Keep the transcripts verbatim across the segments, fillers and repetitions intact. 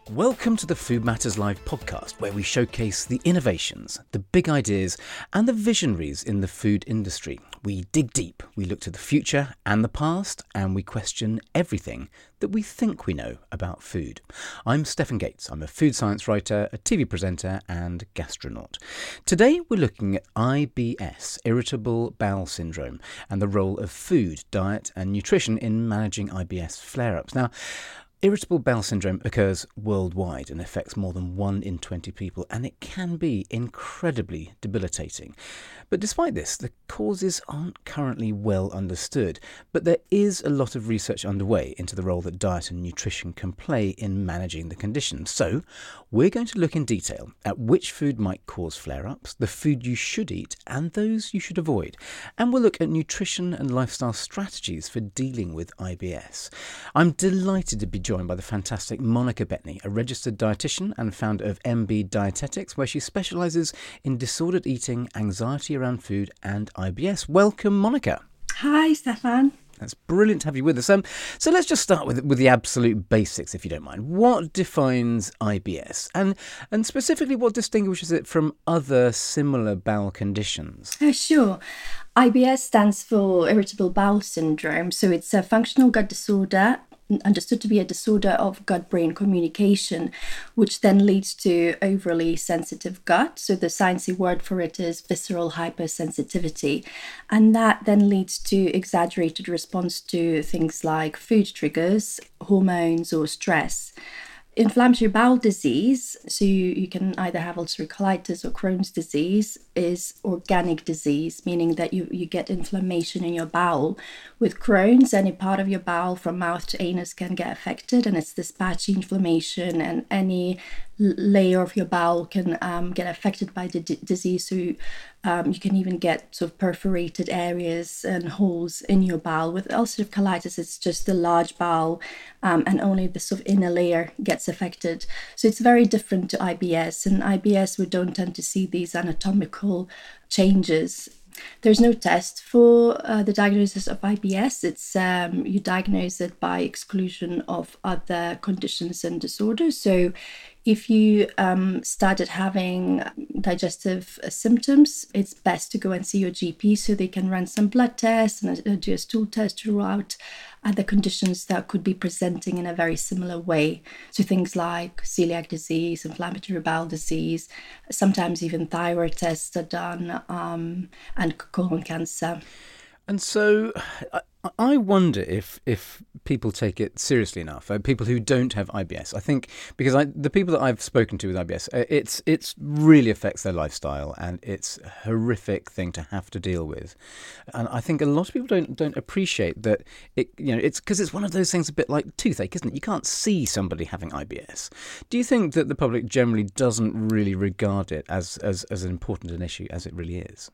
Welcome to the Food Matters Live podcast, where we showcase the innovations, the big ideas, and the visionaries in the food industry. We dig deep, we look to the future and the past, and we question everything that we think we know about food. I'm Stefan Gates. I'm a food science writer, a T V presenter, and gastronaut. Today we're looking at I B S, irritable bowel syndrome, and the role of food, diet, and nutrition in managing I B S flare-ups. Now, irritable bowel syndrome occurs worldwide and affects more than one in twenty people, and it can be incredibly debilitating. But despite this, the causes aren't currently well understood, but there is a lot of research underway into the role that diet and nutrition can play in managing the condition. So, we're going to look in detail at which food might cause flare-ups, the food you should eat, and those you should avoid. And we'll look at nutrition and lifestyle strategies for dealing with I B S. I'm delighted to be joined by the fantastic Monica Bettany, a registered dietitian and founder of M B Dietetics, where she specialises in disordered eating, anxiety around food, and I B S. Welcome, Monica. Hi, Stefan. That's brilliant to have you with us. Um, so let's just start with with the absolute basics, if you don't mind. What defines I B S, and and specifically what distinguishes it from other similar bowel conditions? Uh, sure. I B S stands for irritable bowel syndrome. So it's a functional gut disorder, understood to be a disorder of gut-brain communication, which then leads to overly sensitive gut. So the sciencey word for it is visceral hypersensitivity. And that then leads to exaggerated response to things like food triggers, hormones, or stress. Inflammatory bowel disease, so you, you can either have ulcerative colitis or Crohn's disease, is organic disease, meaning that you, you get inflammation in your bowel. With Crohn's, any part of your bowel from mouth to anus can get affected, and it's this patchy inflammation, and any layer of your bowel can um, get affected by the d- disease. So um, you can even get sort of perforated areas and holes in your bowel. With ulcerative colitis, it's just the large bowel um, and only the sort of inner layer gets affected. So it's very different to I B S. In I B S, we don't tend to see these anatomical changes. There's no test for uh, the diagnosis of I B S. It's um, you diagnose it by exclusion of other conditions and disorders. So if you um, started having digestive uh, symptoms, it's best to go and see your G P so they can run some blood tests and uh, do a stool test to rule out other conditions that could be presenting in a very similar way. So things like celiac disease, inflammatory bowel disease, sometimes even thyroid tests are done, um, and colon cancer. And so I, I wonder if if people take it seriously enough, uh, people who don't have I B S. I think because I, the people that I've spoken to with I B S, uh, it's it's really affects their lifestyle, and it's a horrific thing to have to deal with. And I think a lot of people don't don't appreciate that. It you know it's because it's one of those things a bit like toothache, isn't it? You can't see somebody having I B S. Do you think that the public generally doesn't really regard it as as as important an issue as it really is?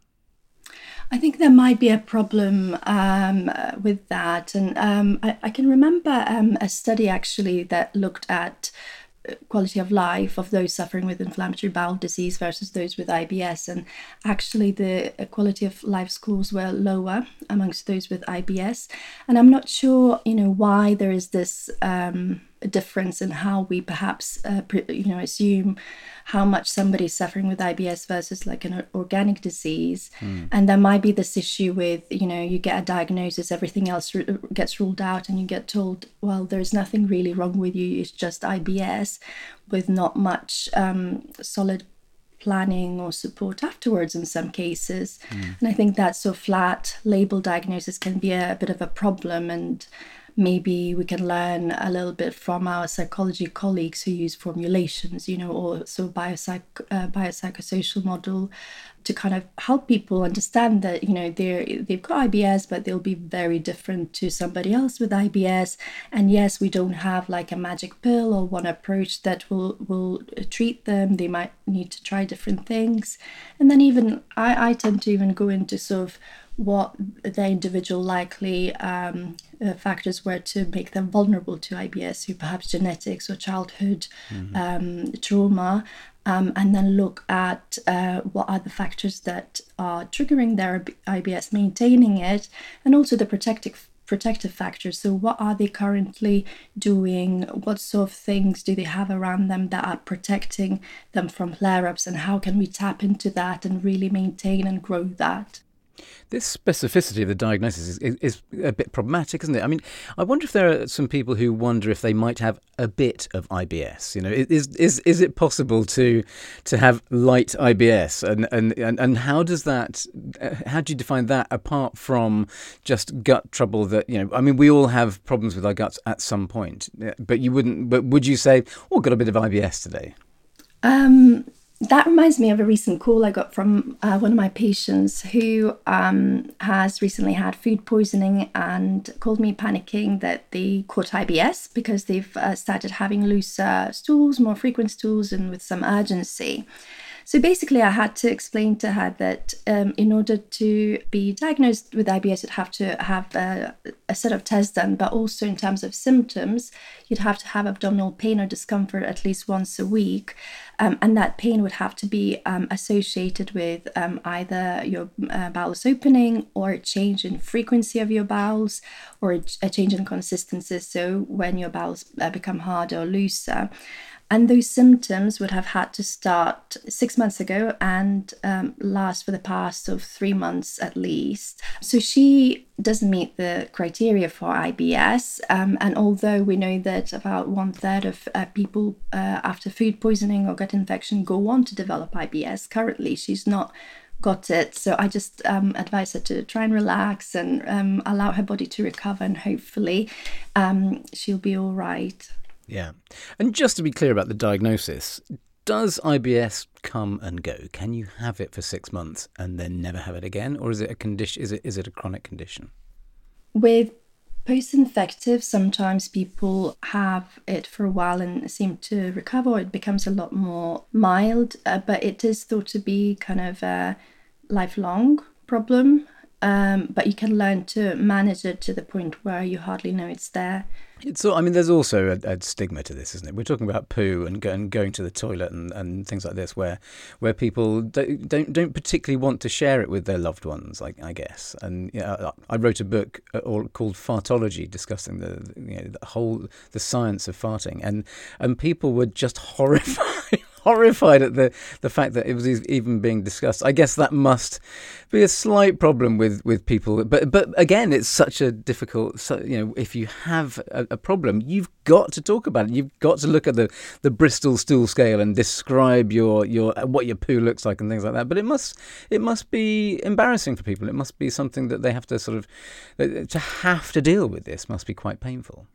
I think there might be a problem um, uh, with that. And um, I, I can remember um, a study actually that looked at quality of life of those suffering with inflammatory bowel disease versus those with I B S. And actually the quality of life scores were lower amongst those with I B S. And I'm not sure, you know, why there is this um, difference in how we perhaps, uh, you know, assume how much somebody's suffering with I B S versus like an organic disease. Mm. And there might be this issue with, you know, you get a diagnosis, everything else re- gets ruled out, and you get told, well, there's nothing really wrong with you, it's just I B S, with not much um, solid planning or support afterwards in some cases. Mm. And I think that sort of flat label diagnosis can be a, a bit of a problem, and maybe we can learn a little bit from our psychology colleagues who use formulations, you know, or so biopsych, uh, biopsychosocial model to kind of help people understand that, you know, they're, they've got I B S, but they'll be very different to somebody else with I B S. And yes, we don't have like a magic pill or one approach that will, will treat them. They might need to try different things. And then even I, I tend to even go into sort of what the individual likely um, uh, factors were to make them vulnerable to I B S, so perhaps genetics or childhood mm-hmm. um, trauma, um, and then look at uh, what are the factors that are triggering their I B S, maintaining it, and also the protective protective factors. So what are they currently doing? What sort of things do they have around them that are protecting them from flare-ups, and how can we tap into that and really maintain and grow that? This specificity of the diagnosis is, is, is a bit problematic, isn't it? I mean, I wonder if there are some people who wonder if they might have a bit of I B S. You know, is is is it possible to to have light I B S, and and and, and how does that? How do you define that apart from just gut trouble? That, you know, I mean, we all have problems with our guts at some point, but you wouldn't. But would you say, oh, got a bit of I B S today? Um. That reminds me of a recent call I got from uh, one of my patients who um, has recently had food poisoning and called me panicking that they caught I B S because they've uh, started having looser stools, more frequent stools, and with some urgency. So basically, I had to explain to her that um, in order to be diagnosed with I B S, you'd have to have a, a set of tests done, but also in terms of symptoms, you'd have to have abdominal pain or discomfort at least once a week. Um, and that pain would have to be um, associated with um, either your uh, bowels opening, or a change in frequency of your bowels, or a, a change in consistency. So when your bowels uh, become harder or looser. And those symptoms would have had to start six months ago and um, last for the past of three months at least. So she doesn't meet the criteria for I B S. Um, and although we know that about one third of uh, people uh, after food poisoning or gut infection go on to develop I B S, currently she's not got it. So I just um, advise her to try and relax and um, allow her body to recover, and hopefully um, she'll be all right. Yeah. And just to be clear about the diagnosis, does I B S come and go? Can you have it for six months and then never have it again? Or is it a condition? Is it is it a chronic condition? With post-infective, sometimes people have it for a while and seem to recover, or it becomes a lot more mild, uh, but it is thought to be kind of a lifelong problem. Um, but you can learn to manage it to the point where you hardly know it's there. It's all, I mean, there's also a, a stigma to this, isn't it? We're talking about poo and, go, and going to the toilet and, and things like this, where where people don't, don't don't particularly want to share it with their loved ones, I, I guess. And you know, I wrote a book called Fartology, discussing the you know the whole the science of farting, and and people were just horrified. horrified at the, the fact that it was even being discussed. I guess that must be a slight problem with, with people. But but again, it's such a difficult, so, you know, if you have a, a problem, you've got to talk about it. You've got to look at the, the Bristol stool scale and describe your, your what your poo looks like and things like that. But it must it must be embarrassing for people. It must be something that they have to sort of, to have to deal with this must be quite painful.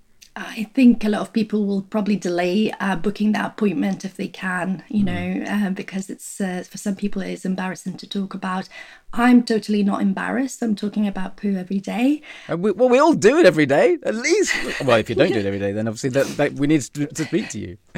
I think a lot of people will probably delay uh, booking that appointment if they can, you know, uh, because it's uh, for some people it is embarrassing to talk about. I'm totally not embarrassed. I'm talking about poo every day. Uh, we, well, we all do it every day, at least. Well, if you don't do it every day, then obviously that, that we need to, to speak to you.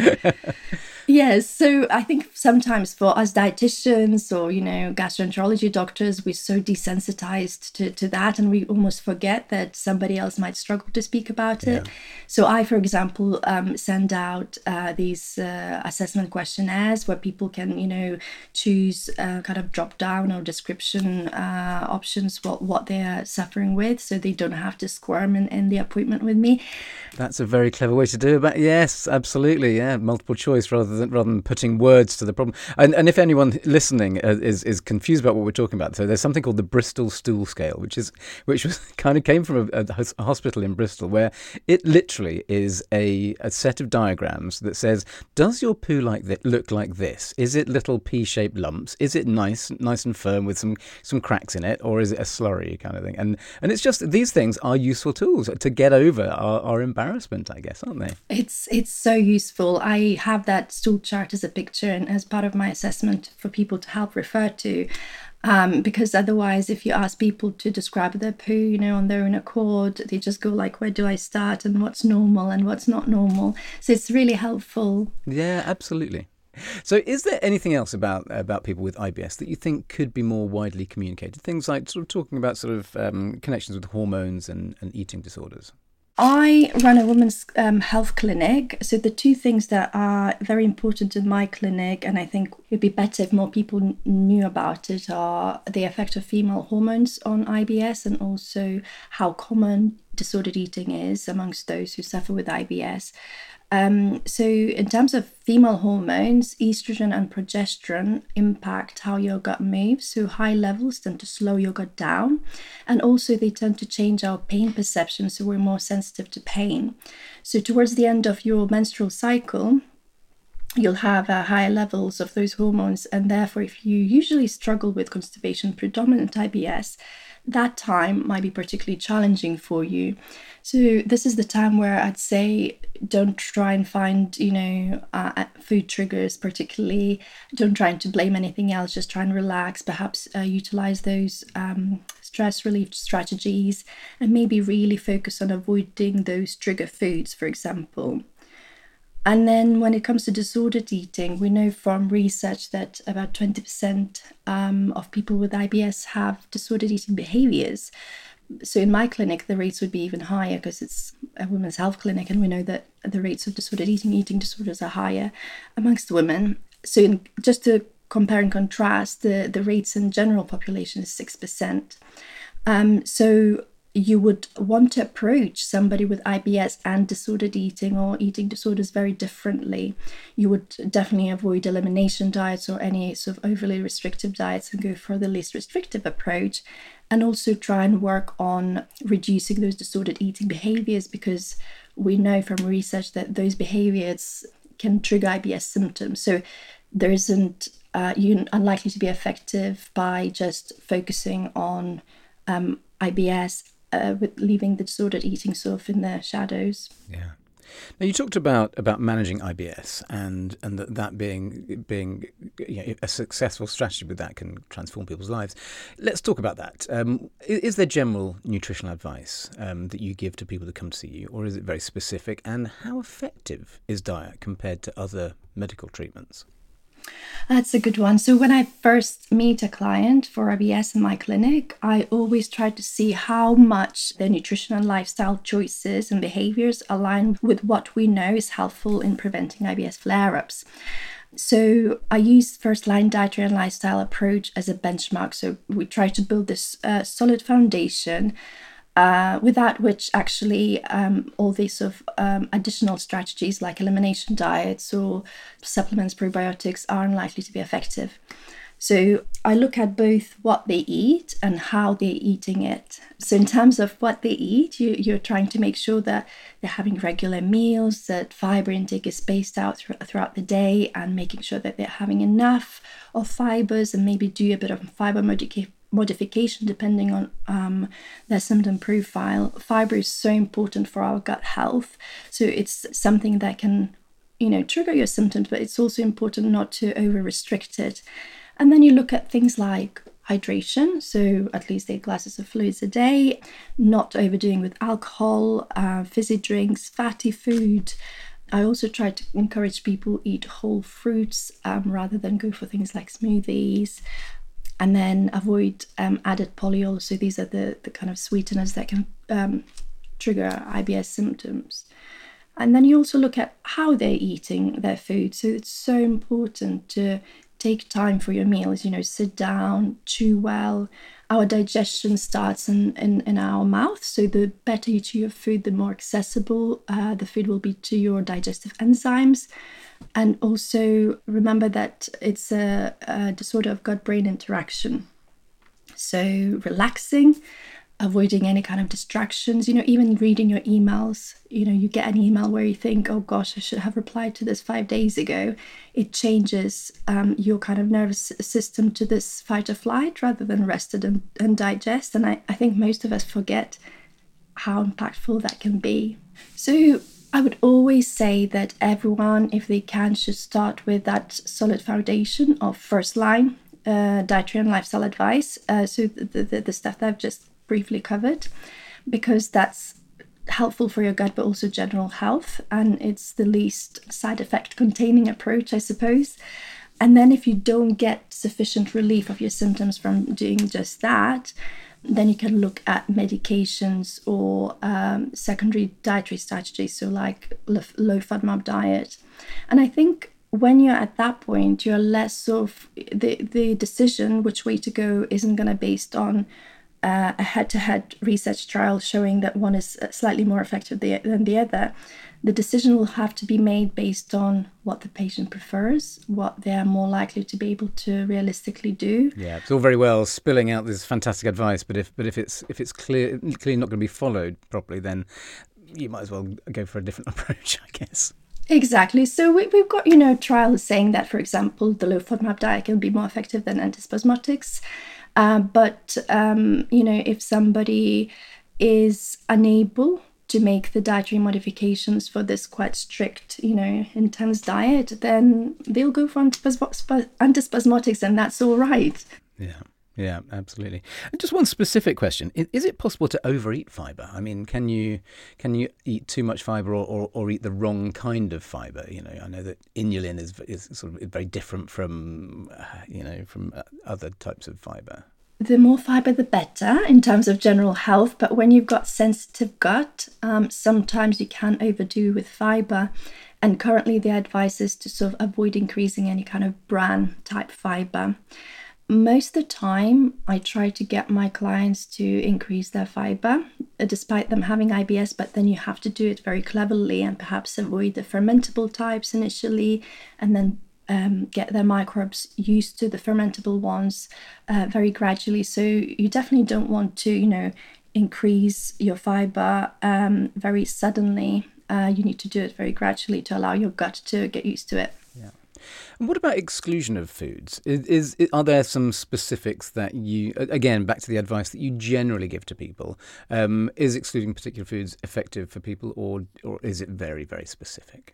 Yes, so I think sometimes for us dietitians or, you know, gastroenterology doctors, we're so desensitized to, to that, and we almost forget that somebody else might struggle to speak about it. Yeah. So I, for example, um, send out uh, these uh, assessment questionnaires where people can, you know, choose uh, kind of drop down or description uh, options, what, what they are suffering with, so they don't have to squirm in, in the appointment with me. That's a very clever way to do it. Yes, absolutely. Yeah, multiple choice rather than rather than putting words to the problem. And and if anyone listening is is confused about what we're talking about, so there's something called the Bristol Stool Scale, which is which was kind of came from a, a hospital in Bristol, where it literally is a a set of diagrams that says, does your poo like that look like this? Is it little pea-shaped lumps? Is it nice nice and firm with some some cracks in it, or is it a slurry kind of thing? And and it's just, these things are useful tools to get over our, our embarrassment, I guess, aren't they? It's it's so useful. I have that stool chart as a picture and as part of my assessment for people to help refer to, um, because otherwise if you ask people to describe their poo, you know, on their own accord, they just go like, where do I start and what's normal and what's not normal? So it's really helpful. Yeah, absolutely. So is there anything else about about people with I B S that you think could be more widely communicated? Things like sort of talking about sort of um, connections with hormones and, and eating disorders? I run a women's um, health clinic. So the two things that are very important in my clinic, and I think it'd be better if more people n- knew about it, are the effect of female hormones on I B S, and also how common disordered eating is amongst those who suffer with I B S. Um, so in terms of female hormones, estrogen and progesterone impact how your gut moves. So high levels tend to slow your gut down. And also they tend to change our pain perception. So we're more sensitive to pain. So towards the end of your menstrual cycle, you'll have uh, higher levels of those hormones. And therefore, if you usually struggle with constipation, predominant I B S, that time might be particularly challenging for you. So this is the time where I'd say don't try and find, you know, uh, food triggers particularly. Don't try to blame anything else. Just try and relax. Perhaps uh, utilize those um, stress relief strategies, and maybe really focus on avoiding those trigger foods, for example. And then when it comes to disordered eating, we know from research that about twenty percent um, of people with I B S have disordered eating behaviors. So in my clinic, the rates would be even higher because it's a women's health clinic, and we know that the rates of disordered eating, eating disorders are higher amongst women. So in, just to compare and contrast, the, the rates in general population is six percent. Um, so you would want to approach somebody with I B S and disordered eating or eating disorders very differently. You would definitely avoid elimination diets or any sort of overly restrictive diets and go for the least restrictive approach, and also try and work on reducing those disordered eating behaviors, because we know from research that those behaviors can trigger I B S symptoms. So there isn't, uh, you're unlikely to be effective by just focusing on um, I B S Uh, with leaving the disordered eating sort of in the shadows. Yeah. Now you talked about, about managing I B S and and that, that being being you know, a successful strategy with that can transform people's lives. Let's talk about that. Um, is, is there general nutritional advice um, that you give to people that come to see you, or is it very specific? And how effective is diet compared to other medical treatments? That's a good one. So when I first meet a client for I B S in my clinic, I always try to see how much their nutrition and lifestyle choices and behaviors align with what we know is helpful in preventing I B S flare-ups. So I use first-line dietary and lifestyle approach as a benchmark. So we try to build this uh, solid foundation, Uh, without which actually um, all these sort of um, additional strategies like elimination diets or supplements, probiotics are unlikely to be effective. So I look at both what they eat and how they're eating it. So in terms of what they eat, you, you're trying to make sure that they're having regular meals, that fiber intake is spaced out th- throughout the day, and making sure that they're having enough of fibers, and maybe do a bit of fiber modification modification depending on um, their symptom profile. Fiber is so important for our gut health. So it's something that can, you know, trigger your symptoms, but it's also important not to over restrict it. And then you look at things like hydration, so at least eight glasses of fluids a day, not overdoing with alcohol, uh, fizzy drinks, fatty food. I also try to encourage people eat whole fruits um, rather than go for things like smoothies. And then avoid um, added polyols. So these are the, the kind of sweeteners that can um, trigger I B S symptoms. And then you also look at how they're eating their food. So it's so important to take time for your meals, you know, sit down, chew well. Our digestion starts in, in, in our mouth. So the better you chew your food, the more accessible uh, the food will be to your digestive enzymes. And also remember that it's a, a disorder of gut-brain interaction. So relaxing, avoiding any kind of distractions, you know, even reading your emails. You know, you get an email where you think, oh gosh, I should have replied to this five days ago. It changes um, your kind of nervous system to this fight or flight rather than rested and, and digest. And I, I think most of us forget how impactful that can be. So I would always say that everyone, if they can, should start with that solid foundation of first line uh, dietary and lifestyle advice. Uh, so the, the, the stuff that I've just briefly covered, because that's helpful for your gut, but also general health. And it's the least side effect containing approach, I suppose. And then if you don't get sufficient relief of your symptoms from doing just that, Then you can look at medications or um, secondary dietary strategies, so like low FODMAP diet. And I think when you're at that point, you're less sort of the the decision which way to go isn't going to be based on uh, a head-to-head research trial showing that one is slightly more effective than the other. The decision will have to be made based on what the patient prefers, what they are more likely to be able to realistically do. Yeah, it's all very well spilling out this fantastic advice, but if but if it's if it's clear clearly not going to be followed properly, then you might as well go for a different approach, I guess. Exactly. So we, we've got, you know, trials saying that, for example, the low FODMAP diet can be more effective than antispasmodics. Uh, but, um, you know, if somebody is unable to make the dietary modifications for this quite strict, you know, intense diet, then they'll go for antispasm- antispasmodics, and that's all right. Yeah. Yeah, absolutely. And just one specific question. Is it possible to overeat fibre? I mean, can you can you eat too much fibre or, or, or eat the wrong kind of fibre? You know, I know that inulin is is sort of very different from, uh, you know, from other types of fibre. The more fibre, the better in terms of general health. But when you've got sensitive gut, um, sometimes you can overdo with fibre. And currently the advice is to sort of avoid increasing any kind of bran type fibre. Most of the time, I try to get my clients to increase their fibre, despite them having I B S, but then you have to do it very cleverly and perhaps avoid the fermentable types initially, and then um, get their microbes used to the fermentable ones uh, very gradually. So you definitely don't want to, you know, increase your fibre um, very suddenly. Uh, you need to do it very gradually to allow your gut to get used to it. Yeah. And what about exclusion of foods? Is, is are there some specifics that you, again, back to the advice that you generally give to people? Um, is excluding particular foods effective for people, or or is it very, very specific?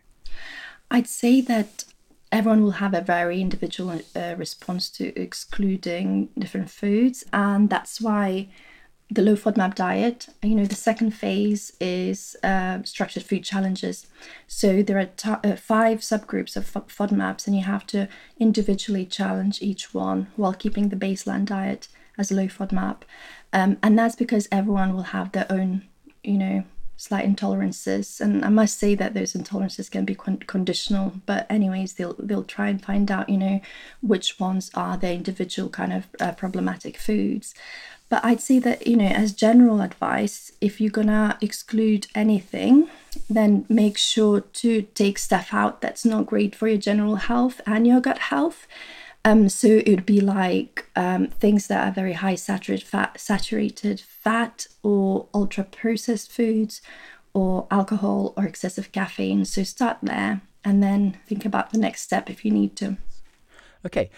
I'd say that everyone will have a very individual uh, response to excluding different foods, and that's why the low FODMAP diet, you know, the second phase is uh, structured food challenges. So there are t- uh, five subgroups of F- FODMAPs, and you have to individually challenge each one while keeping the baseline diet as low FODMAP. Um, and that's because everyone will have their own, you know, slight intolerances. And I must say that those intolerances can be con- conditional. But anyways, they'll they'll try and find out, you know, which ones are their individual kind of uh, problematic foods. But I'd say that, you know, as general advice, if you're going to exclude anything, then make sure to take stuff out that's not great for your general health and your gut health. Um, so it would be like um, things that are very high saturated fat, saturated fat or ultra processed foods or alcohol or excessive caffeine. So start there and then think about the next step if you need to. Okay.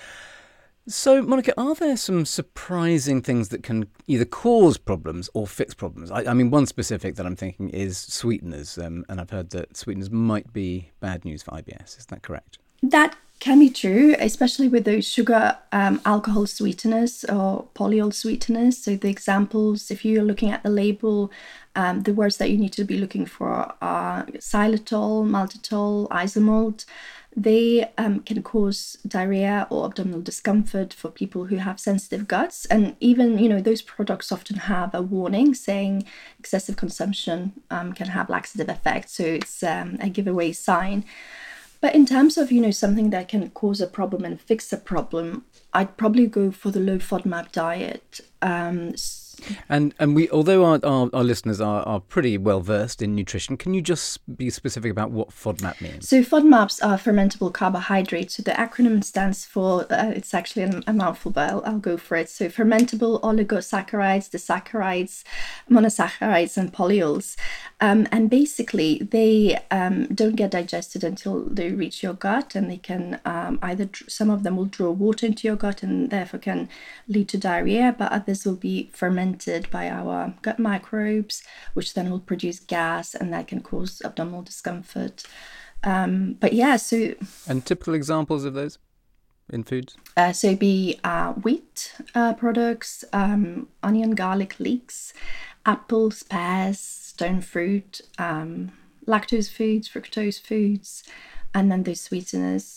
So, Monica, are there some surprising things that can either cause problems or fix problems? I, I mean, one specific that I'm thinking is sweeteners, um, and I've heard that sweeteners might be bad news for I B S. Is that correct? That can be true, especially with those sugar um, alcohol sweeteners or polyol sweeteners. So the examples, if you're looking at the label, um, the words that you need to be looking for are xylitol, maltitol, isomalt. They um, can cause diarrhea or abdominal discomfort for people who have sensitive guts. And even, you know, those products often have a warning saying excessive consumption um, can have laxative effects. So it's um, a giveaway sign. But in terms of, you know, something that can cause a problem and fix a problem, I'd probably go for the low FODMAP diet. Um, And and we, although our, our, our listeners are, are pretty well versed in nutrition, can you just be specific about what FODMAP means? So FODMAPs are fermentable carbohydrates. So the acronym stands for, uh, it's actually a, a mouthful, but I'll, I'll go for it. So fermentable oligosaccharides, disaccharides, monosaccharides, and polyols. Um, and basically, they um, don't get digested until they reach your gut, and they can um, either, some of them will draw water into your gut and therefore can lead to diarrhea, but others will be fermented by our gut microbes, which then will produce gas, and that can cause abdominal discomfort. Um, but yeah, so... And typical examples of those in foods? Uh, so it'd be uh, wheat uh, products, um, onion, garlic, leeks, apples, pears, stone fruit, um, lactose foods, fructose foods, and then those sweeteners.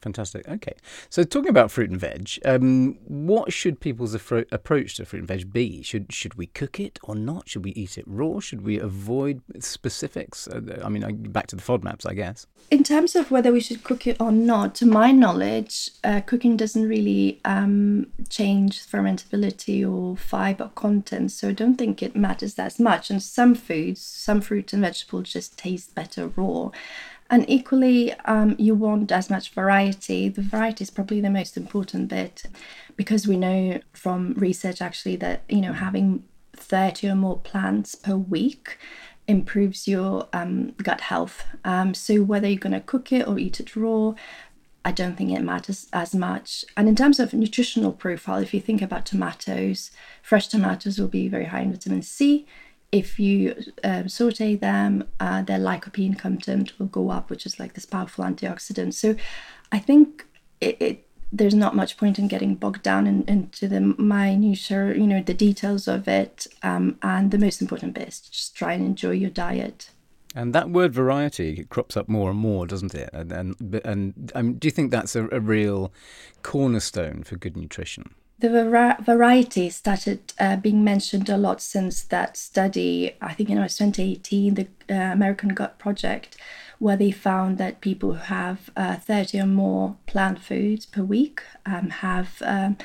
Fantastic. Okay. So talking about fruit and veg, um, what should people's afro- approach to fruit and veg be? Should should we cook it or not? Should we eat it raw? Should we avoid specifics? Uh, I mean, back to the FODMAPs, I guess. In terms of whether we should cook it or not, to my knowledge, uh, cooking doesn't really um, change fermentability or fiber content, so I don't think it matters that much. And some foods, some fruit and vegetables just taste better raw. And equally, um, you want as much variety. The variety is probably the most important bit, because we know from research actually that, you know, having thirty or more plants per week improves your um, gut health. Um, so whether you're going to cook it or eat it raw, I don't think it matters as much. And in terms of nutritional profile, if you think about tomatoes, fresh tomatoes will be very high in vitamin C. If you um, saute them, uh, their lycopene content will go up, which is like this powerful antioxidant. So I think it, it there's not much point in getting bogged down in, into the minutiae, you know, the details of it. Um, and the most important bit is just try and enjoy your diet. And that word variety crops up more and more, doesn't it? And and, and um, do you think that's a, a real cornerstone for good nutrition? The vari- variety started uh, being mentioned a lot since that study, I think it was twenty eighteen, the uh, American Gut Project, where they found that people who have uh, thirty or more plant foods per week um, have um,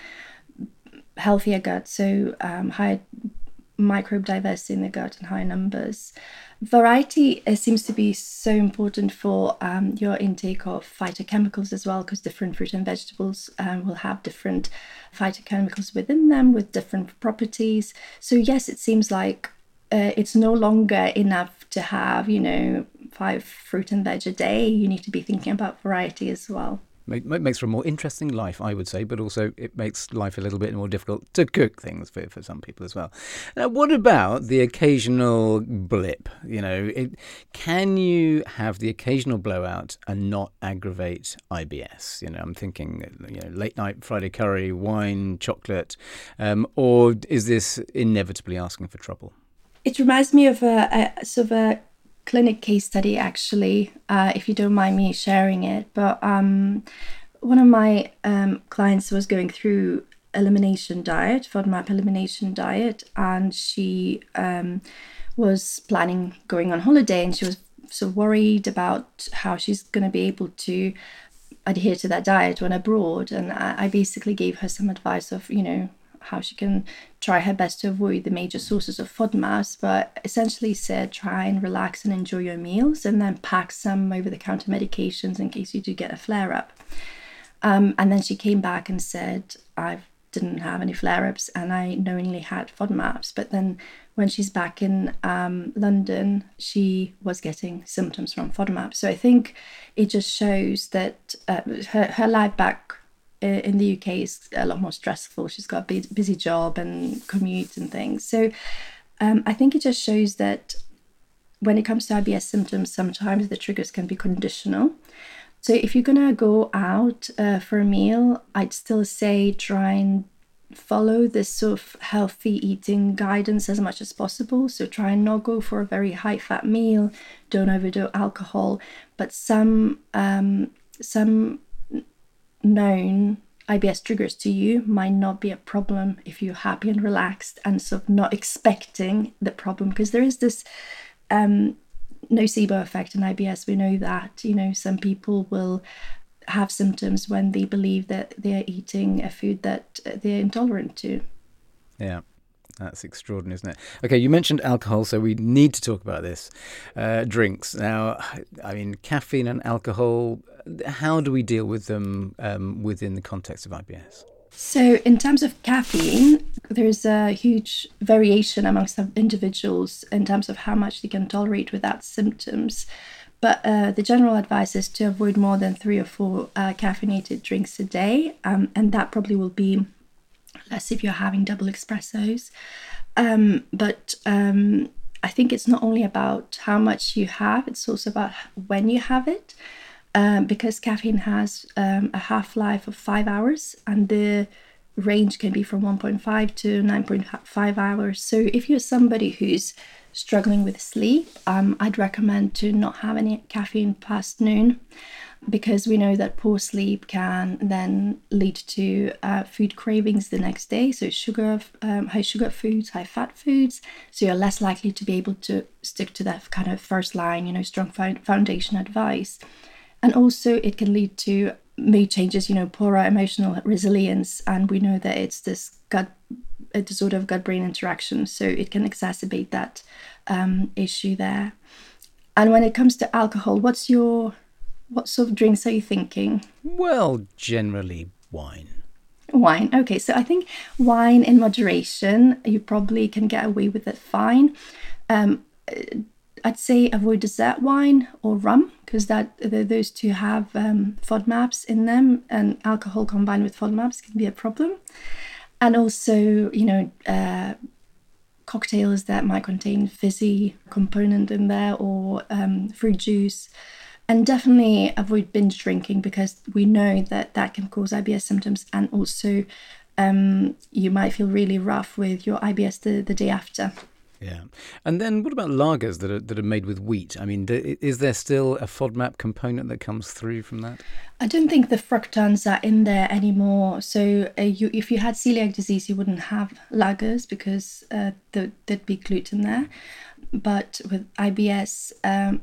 healthier gut, so um, higher microbe diversity in the gut and higher numbers. Variety uh, seems to be so important for um, your intake of phytochemicals as well, because different fruit and vegetables um, will have different phytochemicals within them with different properties. So yes, it seems like uh, it's no longer enough to have, you know, five fruit and veg a day. You need to be thinking about variety as well. It makes for a more interesting life, I would say, but also it makes life a little bit more difficult to cook things for, for some people as well. Now, what about the occasional blip? You know, it, can you have the occasional blowout and not aggravate I B S? You know, I'm thinking, you know, late night Friday curry, wine, chocolate, um, or is this inevitably asking for trouble? It reminds me of a, a sort of a clinic case study, actually, uh, if you don't mind me sharing it. But um, one of my um, clients was going through elimination diet, FODMAP elimination diet, and she um, was planning going on holiday, and she was so worried about how she's going to be able to adhere to that diet when abroad. And I, I basically gave her some advice of, you know, how she can try her best to avoid the major sources of FODMAPs, but essentially said try and relax and enjoy your meals, and then pack some over-the-counter medications in case you do get a flare-up. Um, and then she came back and said, I didn't have any flare-ups and I knowingly had FODMAPs. But then when she's back in um, London, she was getting symptoms from FODMAPs. So I think it just shows that uh, her, her life back in the U K is a lot more stressful. She's got a busy job and commute and things. So um, I think it just shows that when it comes to I B S symptoms, sometimes the triggers can be conditional. So if you're going to go out uh, for a meal, I'd still say try and follow this sort of healthy eating guidance as much as possible. So try and not go for a very high fat meal. Don't overdo alcohol. But some um, some known I B S triggers to you might not be a problem if you're happy and relaxed and sort of not expecting the problem, because there is this um, nocebo effect in I B S. We know that, you know, some people will have symptoms when they believe that they're eating a food that they're intolerant to. Yeah. That's extraordinary, isn't it? Okay, you mentioned alcohol, so we need to talk about this. Uh, drinks. Now, I mean, caffeine and alcohol, how do we deal with them um, within the context of I B S? So in terms of caffeine, there's a huge variation amongst individuals in terms of how much they can tolerate without symptoms. But uh, the general advice is to avoid more than three or four uh, caffeinated drinks a day. Um, and that probably will be less if you're having double espressos. Um, but um, I think it's not only about how much you have, it's also about when you have it. Um, because caffeine has um, a half-life of five hours and the range can be from one point five to nine point five hours. So if you're somebody who's struggling with sleep, um, I'd recommend to not have any caffeine past noon. because we know that poor sleep can then lead to uh, food cravings the next day. So sugar, um, high sugar foods, high fat foods. So you're less likely to be able to stick to that kind of first line, you know, strong foundation advice. And also it can lead to mood changes, you know, poorer emotional resilience. And we know that it's this gut, a disorder of gut-brain interaction. So it can exacerbate that um, issue there. And when it comes to alcohol, what's your, what sort of drinks are you thinking? Well, generally wine. Wine. Okay, so I think wine in moderation, you probably can get away with it fine. Um, I'd say avoid dessert wine or rum, because that those two have um, FODMAPs in them, and alcohol combined with FODMAPs can be a problem. And also, you know, uh, cocktails that might contain fizzy component in there, or um, fruit juice. And definitely avoid binge drinking, because we know that that can cause I B S symptoms, and also um, you might feel really rough with your I B S the, the day after. Yeah. And then what about lagers that are that are made with wheat? I mean, is there still a FODMAP component that comes through from that? I don't think the fructans are in there anymore. So uh, you, if you had celiac disease, you wouldn't have lagers, because uh, the, there'd be gluten there. But with I B S, um,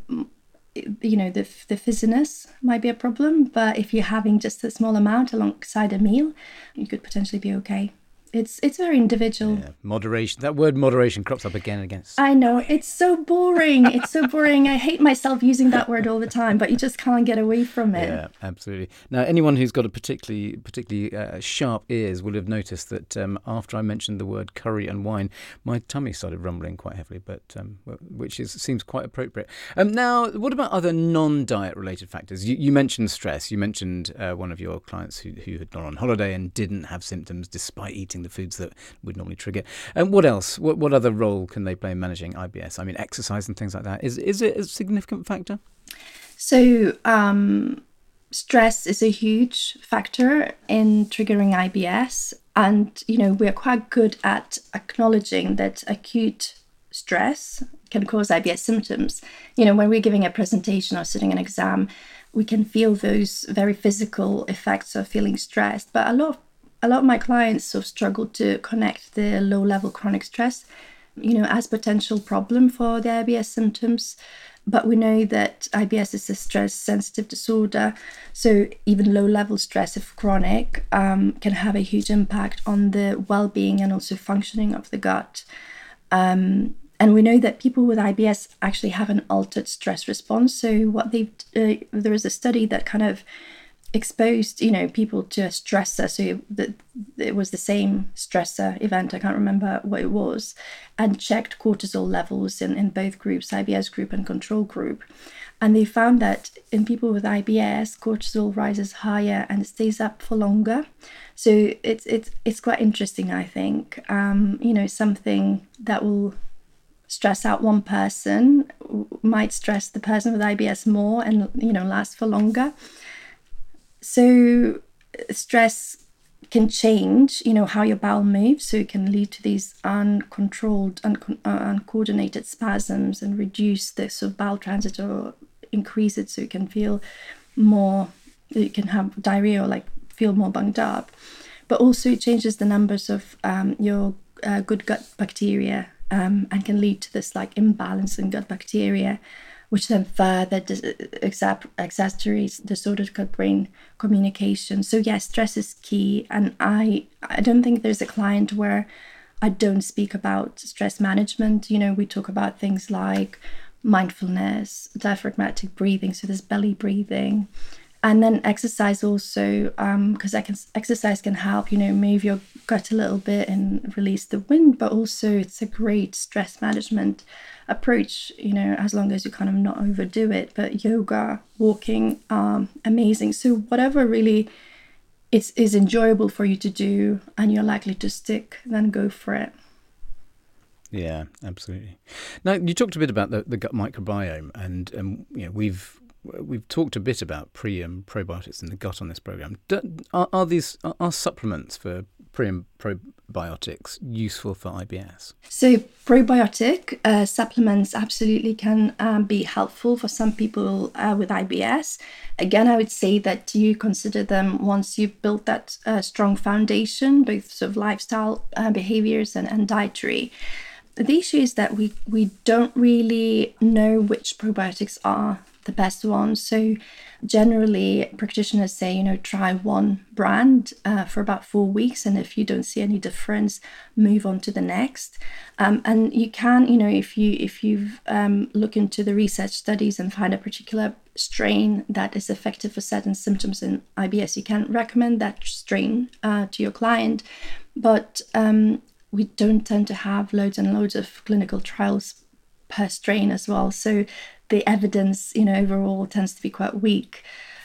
you know, the the fizziness might be a problem. But if you're having just a small amount alongside a meal, you could potentially be okay. It's it's very individual. Yeah, moderation. That word moderation crops up again and again. I know. It's so boring. It's so boring. I hate myself using that word all the time, but you just can't get away from it. Yeah, absolutely. Now, anyone who's got a particularly particularly uh, sharp ears will have noticed that um, after I mentioned the word curry and wine, my tummy started rumbling quite heavily, but um, which is seems quite appropriate. Um, now, what about other non-diet related factors? You, you mentioned stress. You mentioned uh, one of your clients who, who had gone on holiday and didn't have symptoms despite eating the foods that would normally trigger. And what else? What what other role can they play in managing I B S? I mean, exercise and things like that. Is is it a significant factor? So um, stress is a huge factor in triggering I B S. And, you know, we're quite good at acknowledging that acute stress can cause I B S symptoms. You know, when we're giving a presentation or sitting an exam, we can feel those very physical effects of feeling stressed. But a lot of A lot of my clients sort of struggle to connect the low-level chronic stress, you know, as potential problem for the I B S symptoms. But we know that I B S is a stress-sensitive disorder, so even low-level stress, if chronic, um, can have a huge impact on the well-being and also functioning of the gut. Um, and we know that people with I B S actually have an altered stress response. So what they uh, there is a study that kind of exposed, you know, people to a stressor. So the, it was the same stressor event, I can't remember what it was, and checked cortisol levels in, in both groups, I B S group and control group. And they found that in people with I B S, cortisol rises higher and it stays up for longer. So it's it's it's quite interesting, I think. Um, you know, something that will stress out one person might stress the person with I B S more and, you know, last for longer. So stress can change, you know, how your bowel moves. So it can lead to these uncontrolled, un- uh, uncoordinated spasms and reduce the sort of bowel transit or increase it. So you can feel more, you can have diarrhea or like feel more bunged up. But also it changes the numbers of um, your uh, good gut bacteria um, and can lead to this like imbalance in gut bacteria, which then further exacerbates disordered gut-brain communication. So yes, stress is key. And I, I don't think there's a client where I don't speak about stress management. You know, we talk about things like mindfulness, diaphragmatic breathing, so there's belly breathing. And then exercise also, because um, I can exercise can help, you know, move your gut a little bit and release the wind, but also it's a great stress management approach, you know, as long as you kind of not overdo it. But yoga, walking, um, amazing. So whatever really it's, is enjoyable for you to do and you're likely to stick, then go for it. Yeah, absolutely. Now, you talked a bit about the, the gut microbiome, and um, you know, we've We've talked a bit about pre and probiotics in the gut on this program. Do, are, are these are, are supplements for pre and probiotics useful for I B S? So probiotic uh, supplements absolutely can um, be helpful for some people uh, with I B S. Again, I would say that you consider them once you've built that uh, strong foundation, both sort of lifestyle uh, behaviors and, and dietary. The issue is that we, we don't really know which probiotics are the best ones. So generally practitioners say, you know, try one brand uh, for about four weeks. And if you don't see any difference, move on to the next. Um, and you can, you know, if you if you've um, look into the research studies and find a particular strain that is effective for certain symptoms in I B S, you can recommend that strain uh, to your client. But um, we don't tend to have loads and loads of clinical trials per strain as well. So the evidence, you know, overall tends to be quite weak.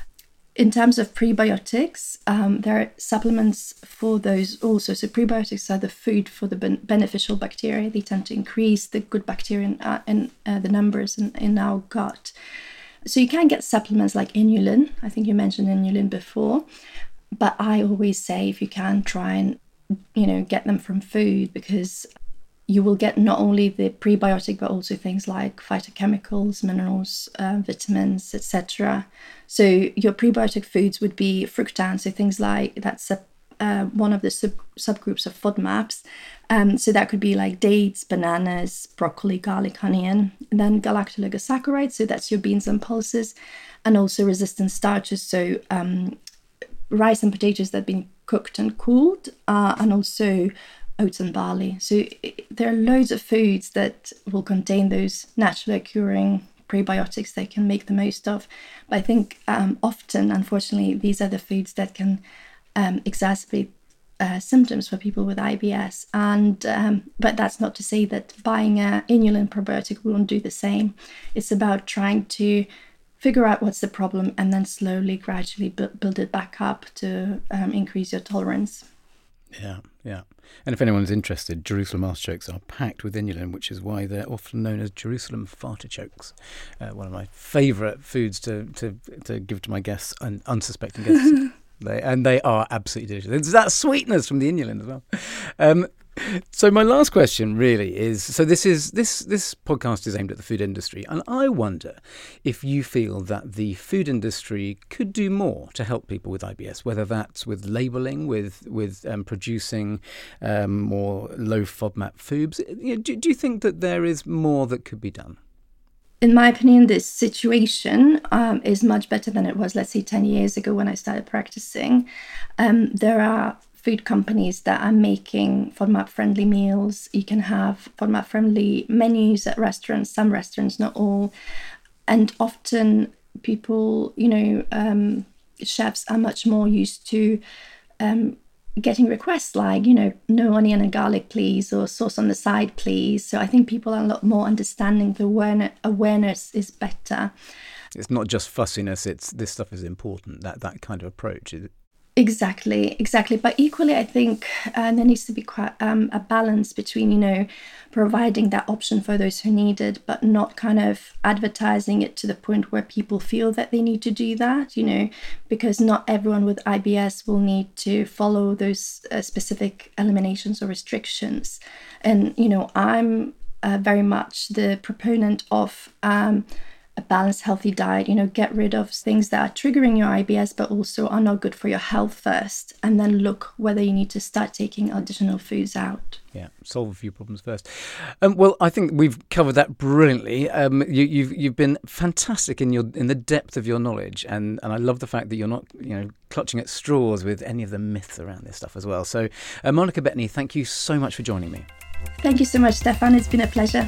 In terms of prebiotics, um, there are supplements for those also. So prebiotics are the food for the ben- beneficial bacteria. They tend to increase the good bacteria in, uh, in uh, the numbers in, in our gut. So you can get supplements like inulin. I think you mentioned inulin before. But I always say if you can, try and, you know, get them from food, because you will get not only the prebiotic, but also things like phytochemicals, minerals, uh, vitamins, et cetera. So your prebiotic foods would be fructan, so things like that's a, uh, one of the sub subgroups of FODMAPs. Um, so that could be like dates, bananas, broccoli, garlic, onion. And then galactologosaccharides, so that's your beans and pulses, and also resistant starches, so um, rice and potatoes that have been cooked and cooled, uh, and also oats and barley. So there are loads of foods that will contain those naturally occurring prebiotics they can make the most of. But I think um, often, unfortunately, these are the foods that can um, exacerbate uh, symptoms for people with I B S. And um, but that's not to say that buying an inulin probiotic won't do the same. It's about trying to figure out what's the problem and then slowly, gradually bu- build it back up to um, increase your tolerance. Yeah, yeah. And if anyone's interested, Jerusalem artichokes are packed with inulin, which is why they're often known as Jerusalem fartichokes. Uh, one of my favourite foods to, to to give to my guests and unsuspecting guests. they and they are absolutely delicious. It's that sweetness from the inulin as well. Um, So my last question really is, so this is this this podcast is aimed at the food industry, and I wonder if you feel that the food industry could do more to help people with I B S, whether that's with labelling, with with um, producing um, more low FODMAP foods. You know, do, do you think that there is more that could be done? In my opinion, this situation um, is much better than it was, let's say, ten years ago when I started practicing. Um, there are food companies that are making FODMAP-friendly meals. You can have FODMAP-friendly menus at restaurants, some restaurants, not all. And often people, you know, um, chefs are much more used to um, getting requests like, you know, no onion and garlic, please, or sauce on the side, please. So I think people are a lot more understanding. The awareness, awareness is better. It's not just fussiness, it's this stuff is important, that, that kind of approach. Is it? Exactly, exactly. But equally, I think uh, there needs to be quite um, a balance between, you know, providing that option for those who need it, but not kind of advertising it to the point where people feel that they need to do that, you know, because not everyone with I B S will need to follow those uh, specific eliminations or restrictions. And, you know, I'm uh, very much the proponent of um, a balanced, healthy diet, you know, get rid of things that are triggering your I B S, but also are not good for your health first, and then look whether you need to start taking additional foods out. Yeah, solve a few problems first. Um, well, I think we've covered that brilliantly. Um, you, you've you've been fantastic in your in the depth of your knowledge, and, and I love the fact that you're not, you know, clutching at straws with any of the myths around this stuff as well. So, uh, Monica Bettany, thank you so much for joining me. Thank you so much, Stefan. It's been a pleasure.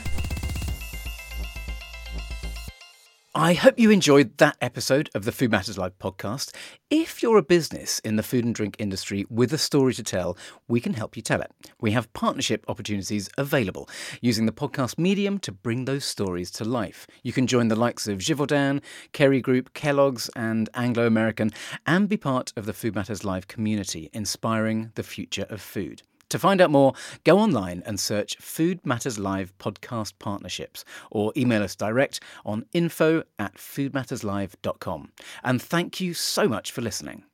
I hope you enjoyed that episode of the Food Matters Live podcast. If you're a business in the food and drink industry with a story to tell, we can help you tell it. We have partnership opportunities available using the podcast medium to bring those stories to life. You can join the likes of Givaudan, Kerry Group, Kellogg's and Anglo American and be part of the Food Matters Live community, inspiring the future of food. To find out more, go online and search Food Matters Live Podcast Partnerships or email us direct on info at food matters live dot com. And thank you so much for listening.